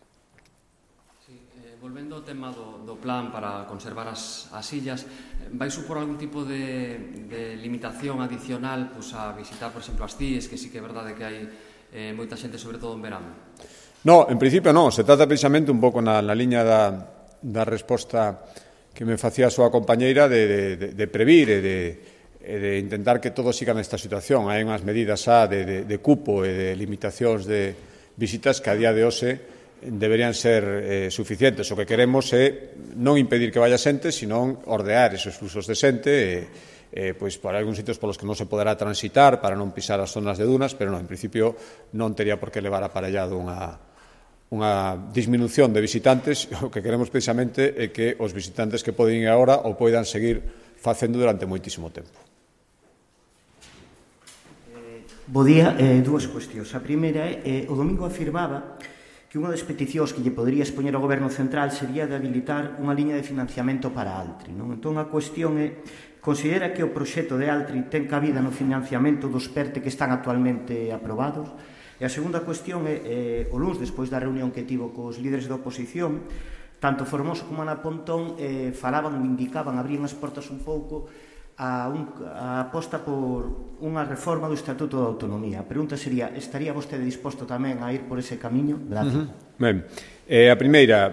Volvendo ao tema do, do plan para conservar as, as illas, vai supor algún tipo de, de limitación adicional pues, a visitar, por exemplo, as cíes, que sí que é verdade que hai eh, moita xente, sobre todo en verano? No, en principio non. Se trata precisamente un pouco na, na liña da, da resposta que me facía a súa compañeira de, de, de, de previr e de, e de intentar que todos sigan nesta situación. Hai unhas medidas xa de, de, de cupo e de limitacións de visitas que a día de hoxe deberían ser eh, suficientes. O que queremos é non impedir que vaya xente, sino ordear esos fluxos de xente e, eh, pois, por algúns sitios polos que non se poderá transitar para non pisar as zonas de dunas, pero non, en principio non tería por que levar aparellado unha, unha disminución de visitantes. O que queremos precisamente é que os visitantes que poden ir agora o poidan seguir facendo durante moitísimo tempo. Eh, bo día, eh, dúas cuestións. A primeira é, eh, o domingo afirmaba que unha das peticións que lle podería expoñer ao Goberno Central sería de habilitar unha liña de financiamento para Altri. Non? Entón, a cuestión é, considera que o proxecto de Altri ten cabida no financiamento dos PERTE que están actualmente aprobados? E a segunda cuestión é, eh, o luns, despois da reunión que tivo cos líderes da oposición, tanto Formoso como Ana Pontón eh, falaban, indicaban, abrían as portas un pouco a, un, a aposta por unha reforma do Estatuto da Autonomía. A pregunta sería, estaría vostede disposto tamén a ir por ese camiño? Gracias. Uh-huh. Ben, eh, a primeira,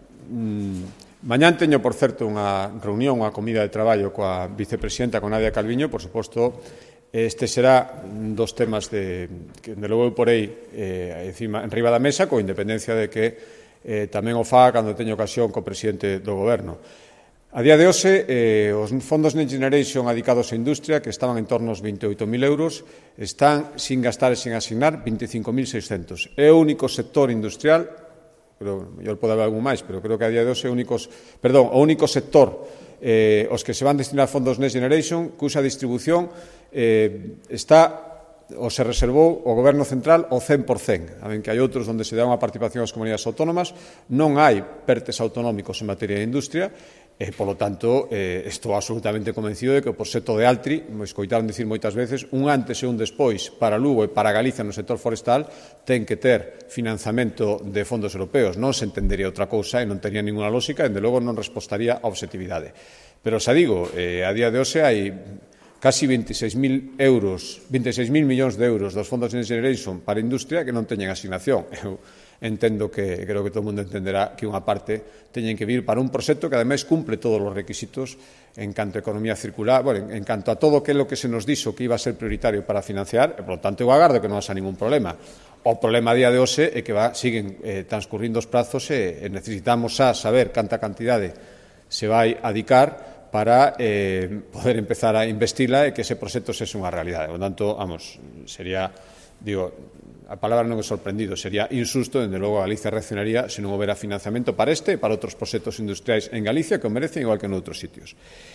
mmm, mañán teño, por certo, unha reunión, unha comida de traballo coa vicepresidenta, con Nadia Calviño. Por suposto, este será un dos temas de, que de logo eu porei eh, encima, en riba da mesa, con independencia de que eh, tamén o faga cando teño ocasión co presidente do Goberno. A día de hoxe, eh, os fondos Next Generation adicados á industria, que estaban en torno aos veintioito mil euros, están sin gastar e sin asignar vinte e cinco mil seiscentos. É o único sector industrial, pero mellor pode haber algún máis, pero creo que a día de hoxe únicos, perdón, o único sector eh, os que se van destinar fondos Next Generation, cuxa distribución eh, está ou se reservou o Goberno Central ao cen por cen. A ver que hai outros onde se dá unha participación ás comunidades autónomas, non hai pertes autonómicos en materia de industria, e, polo tanto, eh, estou absolutamente convencido de que o proxecto de Altri, me escoitaron dicir moitas veces, un antes e un despois para Lugo e para Galicia no sector forestal, ten que ter financiamento de fondos europeos. Non se entendería outra cousa e non tería ninguna lógica, e, de logo, non respostaría a objetividade. Pero, xa digo, eh, a día de hoxe hai casi veintiséis mil euros, veintiséis mil millóns de euros dos fondos Next Generation para a industria que non teñen asignación. Eu entendo que, creo que todo o mundo entenderá que unha parte teñen que vir para un proxecto que ademais cumple todos os requisitos en canto a economía circular, bueno, en canto a todo que é lo que se nos dixo que iba a ser prioritario para financiar, e, por lo tanto, eu agardo que non haxa ningún problema. O problema a día de hoxe é que va, siguen eh, transcurrindo os prazos e, e necesitamos xa saber canta cantidade se vai adicar para eh, poder empezar a investila e que ese proxecto sexa unha realidade. Por tanto, vamos, sería, digo, a palabra non é sorprendido, sería insusto, dende logo, a Galicia reaccionaría se non houbera financiamento para este e para outros proxectos industriais en Galicia que o merecen igual que en outros sitios.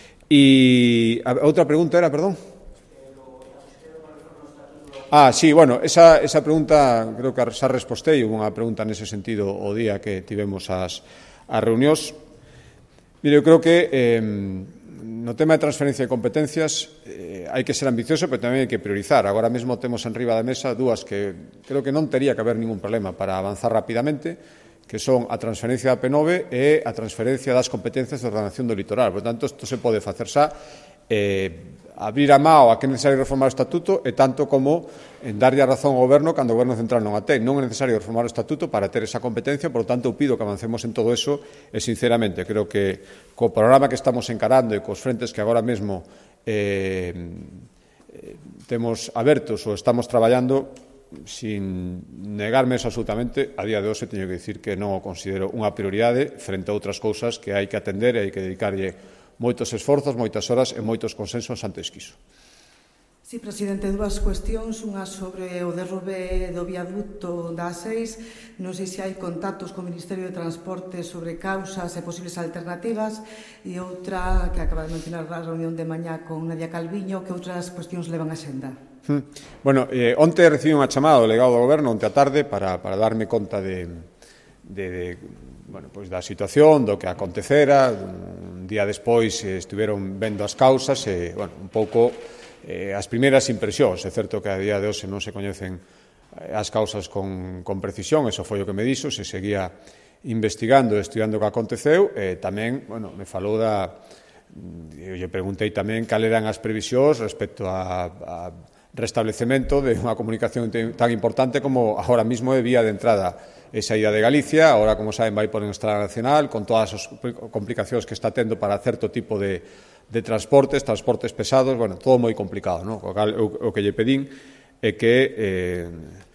E a outra pregunta era, perdón? Ah, sí, bueno, esa, esa pregunta creo que xa respostei, hubo unha pregunta nese sentido o día que tivemos as, as reunións. Mire, eu creo que eh, no tema de transferencia de competencias eh, hai que ser ambicioso, pero tamén hai que priorizar. Agora mesmo temos en riba da mesa dúas que creo que non tería que haber ningún problema para avanzar rapidamente, que son a transferencia da P nove e a transferencia das competencias de ordenación do litoral. Por tanto, isto se pode facer xa, eh, abrir a mao a que é necesario reformar o Estatuto e tanto como en darlle a razón ao Goberno cando o Goberno Central non a ten. Non é necesario reformar o Estatuto para ter esa competencia, por lo tanto, eu pido que avancemos en todo eso e, sinceramente, creo que co programa que estamos encarando e cos frentes que agora mesmo eh, temos abertos ou estamos traballando, sin negarme eso absolutamente, a día de hoxe teño que dicir que non o considero unha prioridade frente a outras cousas que hai que atender e hai que dedicarlle moitos esforzos, moitas horas e moitos consensos antes que iso. Sí, presidente, dúas cuestións, unha sobre o derrube do viaducto da A seis, non sei se hai contactos co Ministerio de Transporte sobre causas e posibles alternativas, e outra, que acaba de mencionar a reunión de mañá con Nadia Calviño, que outras cuestións levan a xenda. Hmm. Bueno, eh, onte recibí unha chamada do delegado do Goberno, onte a tarde, para, para darme conta de, de, de bueno, pois da situación, do que acontecera. Un día despois eh, estiveron vendo as causas e, bueno, un pouco eh, as primeiras impresións. É certo que a día de hoxe non se coñecen as causas con, con precisión, eso foi o que me dixo, se seguía investigando e estudiando o que aconteceu, e tamén, bueno, me falou da, eu lle preguntei tamén cal eran as previsións respecto a, a restablecemento de unha comunicación tan importante como agora mismo é vía de entrada e saída de Galicia. Agora, como saben, vai por en estrada nacional, con todas as complicacións que está tendo para certo tipo de, de transportes, transportes pesados, bueno, todo moi complicado, non? O, o, o que lle pedín é que, eh,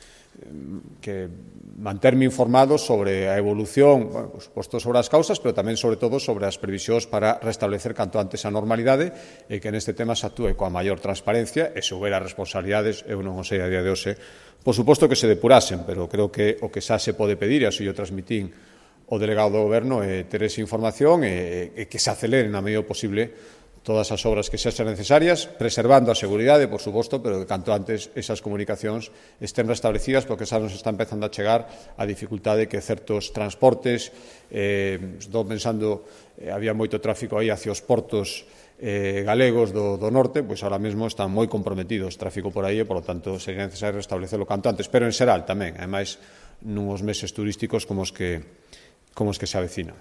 que manterme informado sobre a evolución, bueno, por suposto, sobre as causas, pero tamén, sobre todo, sobre as previsións para restablecer canto antes a normalidade e que neste tema se actúe coa maior transparencia e se houbera responsabilidades, eu non o sei a día de hoxe, por suposto que se depurasen, pero creo que o que xa se pode pedir, e así o transmitín o delegado do Goberno, é ter esa información e, e que se aceleren a medida posible todas as obras que sexan necesarias, preservando a seguridade, por suposto, pero que canto antes esas comunicacións estén restablecidas, porque xa nos está empezando a chegar a dificultade que certos transportes, eh, estou pensando, eh, había moito tráfico aí hacia os portos eh, galegos do, do norte, pois ahora mesmo están moi comprometidos tráfico por aí e, por lo tanto, sería necesario restablecerlo canto antes, pero en xeral tamén, ademais, nuns meses turísticos como os que, como os que se avecinan.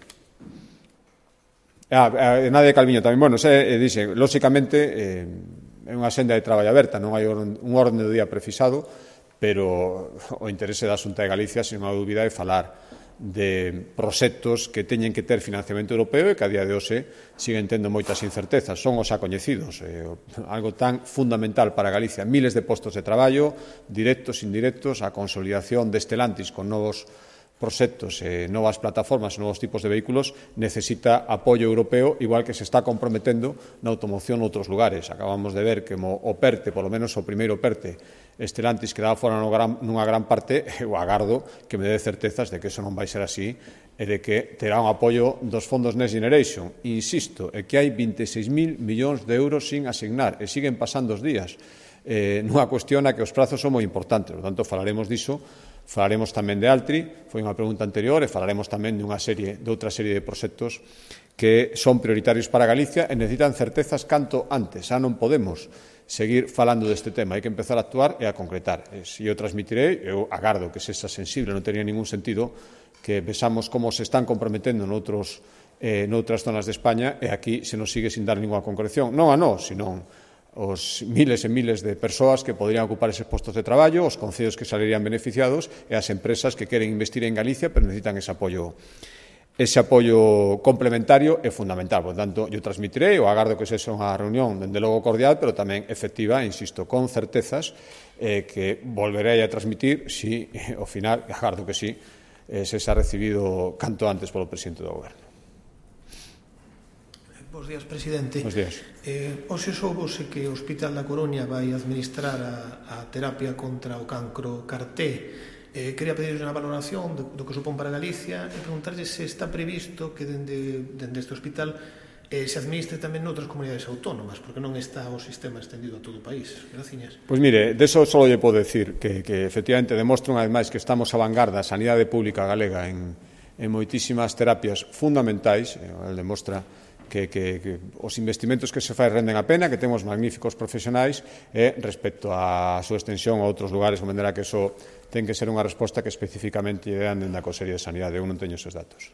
Ah, Nadia Calviño tamén, bueno, se eh, dixe, lóxicamente, eh, é unha senda de traballo aberta, non hai un orden do día prefixado, pero o interese da Xunta de Galicia, sen unha dúbida, é falar de proxectos que teñen que ter financiamento europeo e que a día de hoxe siguen tendo moitas incertezas. Son os acoñecidos, eh, algo tan fundamental para Galicia. Miles de postos de traballo, directos, indirectos, a consolidación de Stellantis con novos proxectos, eh, novas plataformas, novos tipos de vehículos, necesita apoio europeo, igual que se está comprometendo na automoción noutros lugares. Acabamos de ver que o PERTE, polo menos o primeiro PERTE, Stellantis quedaba fora nunha gran parte, eu agardo que me dé certezas de que eso non vai ser así e de que terá un apoio dos fondos Next Generation. Insisto, é que hai vinte e seis mil millóns de euros sin asignar e siguen pasando os días eh, nunha cuestión a que os prazos son moi importantes. Por tanto, falaremos diso. Falaremos tamén de Altri, foi unha pregunta anterior, e falaremos tamén de unha serie, de outra serie de proxectos que son prioritarios para Galicia e necesitan certezas canto antes. Xa non podemos seguir falando deste tema, hai que empezar a actuar e a concretar. E se eu transmitirei, eu agardo que se xa sensible, non tería ningún sentido que vexamos como se están comprometendo noutros, eh, noutras zonas de España e aquí se nos sigue sin dar ninguna concreción. Non a nós, senón os miles e miles de persoas que poderían ocupar eses postos de traballo, os concellos que salerían beneficiados e as empresas que queren investir en Galicia pero necesitan ese apoio ese apoio complementario é fundamental. Por tanto, eu transmitirei, o agardo que se xa unha reunión dende logo cordial, pero tamén efectiva, insisto, con certezas eh, que volverei a transmitir si, ao final, agardo que si, eh, se xa recibido canto antes polo presidente do Goberno. Bos días, presidente. Bos días. Eh, hoxe soubose que o Hospital da Coruña vai administrar a, a terapia contra o cancro CAR-T. Eh, quería pedirles unha valoración do, do que supón para Galicia e preguntarlle se está previsto que dende, dende este hospital eh, se administre tamén noutras comunidades autónomas, porque non está o sistema extendido a todo o país. Graciñas. Pois mire, deso só lle podo decir que, que efectivamente demostra unha vez máis que estamos a vanguarda a sanidade pública galega en, en moitísimas terapias fundamentais, eh, demostra Que, que, que os investimentos que se fai renden a pena, que temos magníficos profesionais e respecto á súa extensión a outros lugares, comprenderá que eso ten que ser unha resposta que especificamente lle dan dende a Consellería de Sanidade. Eu non teño esos datos.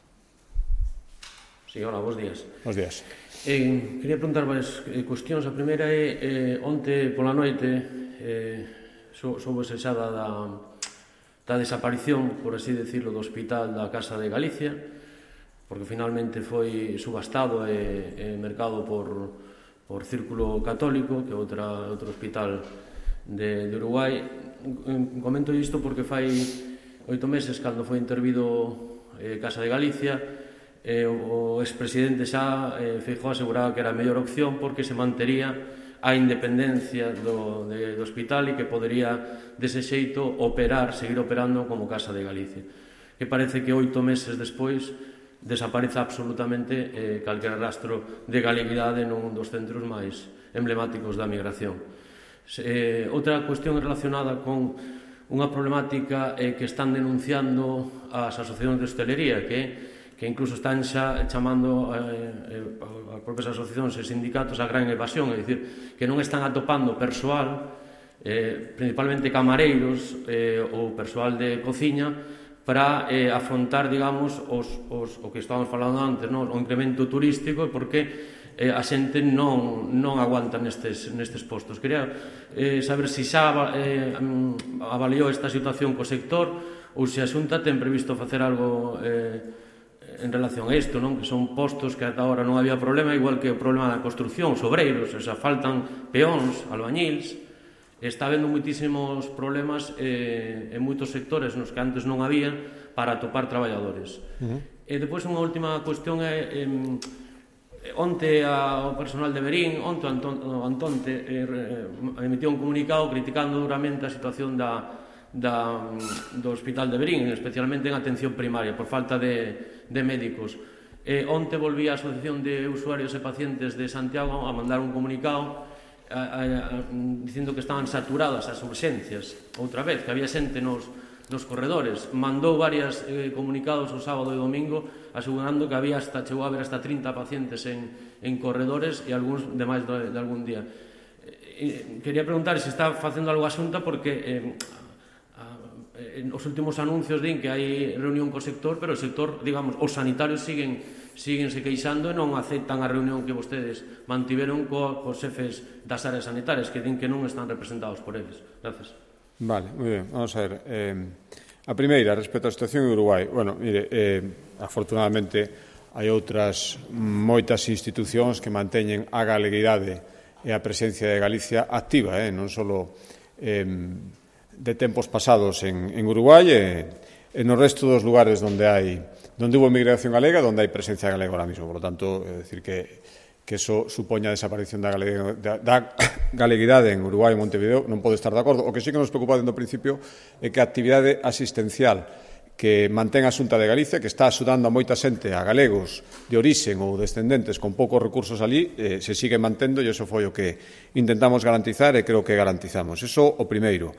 Sí, hola, bons días. Bons días. Eh, quería preguntar varias eh, cuestións. A primeira é, eh, onte pola noite eh, sou, soubese xa da, da desaparición, por así decirlo, do Hospital da Casa de Galicia, porque finalmente foi subastado e, e mercado por, por Círculo Católico, que é outra, outro hospital de, de Uruguai. Comento isto porque fai oito meses, cando foi intervido eh, Casa de Galicia, eh, o expresidente xa eh, Feijóo aseguraba que era a mellor opción porque se mantería a independencia do, de, do hospital e que podería, dese xeito, operar, seguir operando como Casa de Galicia. Que parece que oito meses despois desaparece absolutamente eh, calquera rastro de galeguidade nun dos centros máis emblemáticos da migración. Eh, outra cuestión relacionada con unha problemática eh, que están denunciando as asociacións de hostelería, que, que incluso están xa chamando eh, eh, as propias asociacións e sindicatos a gran evasión, é dicir, que non están atopando persoal, eh, principalmente camareiros eh, ou persoal de cociña, para eh, afrontar, digamos, os, os, o que estábamos falando antes, no? O incremento turístico, porque eh, a xente non, non aguanta nestes, nestes postos. Quería eh, saber se xa eh, avaliou esta situación co sector ou se a Xunta ten previsto facer algo eh, en relación a isto, non? Que son postos que ata ahora non había problema, igual que o problema da construcción, sobreiros, o sea, faltan peóns, albañíls. Está habendo moitísimos problemas eh, en moitos sectores nos que antes non había para atopar traballadores. Uh-huh. E depois unha última cuestión é eh, onte a, o personal de Verín, onte o Anton, Antonte eh, emitiu un comunicado criticando duramente a situación da, da, do Hospital de Verín, especialmente en atención primaria, por falta de, de médicos. Eh, onte volví a Asociación de Usuarios e Pacientes de Santiago a mandar un comunicado A, a, a, dicindo que estaban saturadas as urxencias outra vez, que había xente nos, nos corredores. Mandou varios eh, comunicados o sábado e domingo asegurando que había hasta, chegou a haber hasta trinta pacientes en, en corredores e algúns demais de, de algún día. Eh, quería preguntar se está facendo algo a Xunta porque eh, a, a, os últimos anuncios din que hai reunión co sector, pero o sector, digamos, os sanitarios siguen síguense queixando e non aceptan a reunión que vostedes mantiveron co, cos xefes das áreas sanitarias, que din que non están representados por eles. Gracias. Vale, moi ben, vamos a ver. Eh, a primeira, respecto á situación en Uruguai. Bueno, mire, eh, afortunadamente hai outras moitas institucións que manteñen a galeguidade e a presencia de Galicia activa, eh, non só eh, de tempos pasados en, en Uruguai e, e no resto dos lugares onde hai onde hubo migración galega, onde hai presencia galega ahora mismo. Por lo tanto, é dicir que que eso supoña a desaparición da, galeg da, da galeguidade en Uruguai e Montevideo, non pode estar de acordo. O que sí que nos preocupa desde o principio é que a actividade asistencial que mantén a Xunta de Galicia, que está axudando a moita xente, a galegos de orixen ou descendentes con poucos recursos ali, eh, se sigue mantendo e iso foi o que intentamos garantizar e creo que garantizamos. Iso o primeiro.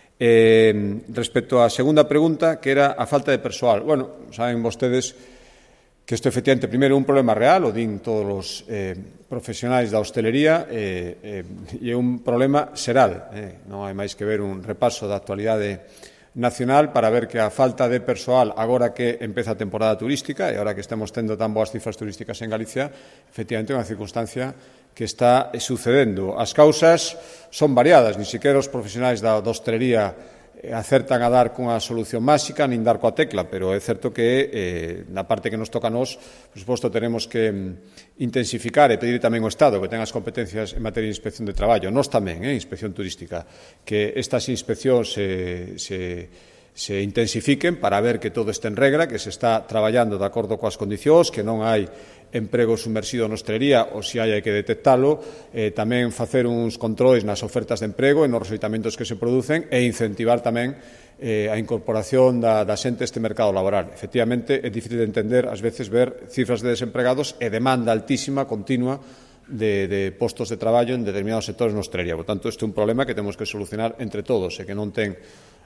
Eh, respecto á segunda pregunta, que era a falta de persoal. Bueno, saben vostedes que isto efectivamente, primeiro, é un problema real, o din todos os eh, profesionais da hostelería, eh, eh, e é un problema xeral. Eh, non hai máis que ver un repaso da actualidade nacional para ver que a falta de persoal, agora que empeza a temporada turística e agora que estamos tendo tan boas cifras turísticas en Galicia, efectivamente é unha circunstancia que está sucedendo. As causas son variadas, ni sequera os profesionais da hostelería acertan a dar cunha solución máxica, nin dar coa tecla, pero é certo que eh, na parte que nos toca a nós, por suposto, tenemos que intensificar e pedir tamén ao Estado que tenga as competencias en materia de inspección de traballo, nós tamén, eh, inspección turística, que estas inspeccións se, se, se intensifiquen para ver que todo este en regra, que se está traballando de acordo coas condicións, que non hai emprego submersido na hostelería ou se hai, hai que detectalo, eh, tamén facer uns controis nas ofertas de emprego e nos rexeitamentos que se producen e incentivar tamén eh, a incorporación da, da xente a este mercado laboral. Efectivamente, é difícil de entender, ás veces, ver cifras de desempregados e demanda altísima, continua, de, de postos de traballo en determinados sectores na hostelería. Por tanto, este é un problema que temos que solucionar entre todos e que non ten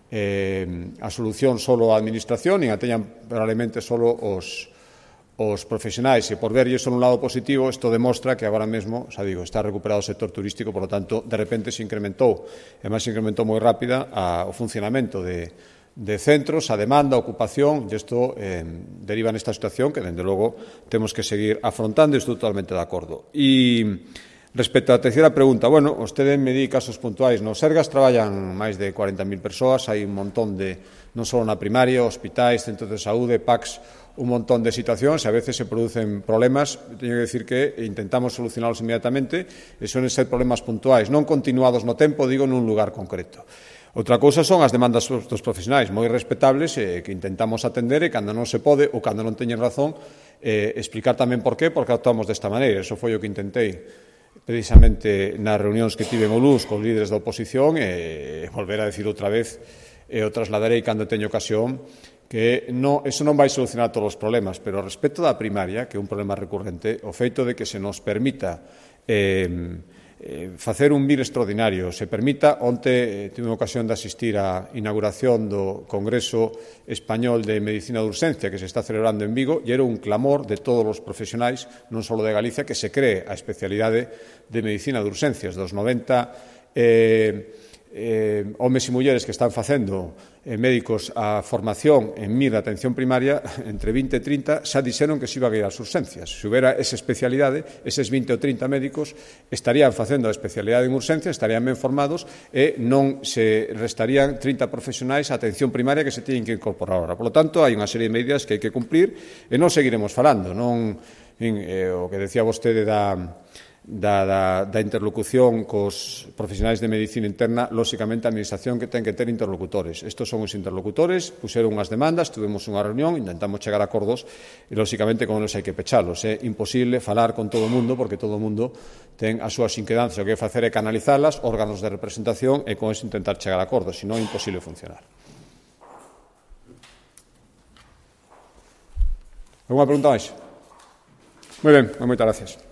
eh, a solución solo a administración, nin a teñan probablemente solo os os profesionais, e por ver iso nun lado positivo, isto demostra que agora mesmo, xa digo, está recuperado o sector turístico, por lo tanto, de repente se incrementou, e máis se incrementou moi rápida a, o funcionamento de, de centros, a demanda, a ocupación, e isto eh, deriva nesta situación que, dende logo, temos que seguir afrontando, e estou totalmente de acordo. E respecto á terceira pregunta, bueno, vostede me di casos puntuais. No Sergas traballan máis de cuarenta mil persoas, hai un montón de, non só na primaria, hospitais, centros de saúde, P A Cs, un montón de situacións, e a veces se producen problemas, teño que decir que intentamos solucionalos inmediatamente, e son ser problemas puntuais, non continuados no tempo, digo, nun lugar concreto. Outra cousa son as demandas dos profesionais, moi respetables, eh, que intentamos atender, e cando non se pode, ou cando non teñen razón, eh, explicar tamén por qué, porque actuamos desta maneira. Eso foi o que intentei precisamente nas reunións que tive en Olús con líderes da oposición, e volver a decir outra vez, e o trasladarei cando teño ocasión, que no, eso non vai solucionar todos os problemas, pero respecto da primaria, que é un problema recurrente, o feito de que se nos permita eh, eh, facer un vir extraordinario, se permita, onte eh, tive ocasión de asistir á inauguración do Congreso Español de Medicina de Urxencia que se está celebrando en Vigo, e era un clamor de todos os profesionais, non só de Galicia, que se cree a especialidade de Medicina de Urxencias. Dos noventa eh, eh, homes e mulleres que están facendo eh, médicos a formación en M I R de atención primaria, entre vinte e trinta xa dixeron que se iba a ir ás urxencias. Se houbera esa especialidade, eses vinte ou trinta médicos estarían facendo a especialidade en urxencias, estarían ben formados e non se restarían trinta profesionais a atención primaria que se teñen que incorporar ahora. Por lo tanto, hai unha serie de medidas que hai que cumprir e non seguiremos falando. Non, en, eh, o que decía vostede da... Da, da, da interlocución cos profesionais de medicina interna, lóxicamente a administración que ten que ter interlocutores. Estos son os interlocutores, puseron unhas demandas, tuvemos unha reunión, intentamos chegar a acordos e, lóxicamente, con eles hai que pechalos. É imposible falar con todo o mundo porque todo o mundo ten as súas inquedanzas. O que hai que facer é canalizalas, órganos de representación e con eso intentar chegar a acordos, senón é imposible funcionar. Alguna pregunta máis? Moi ben, moitas gracias.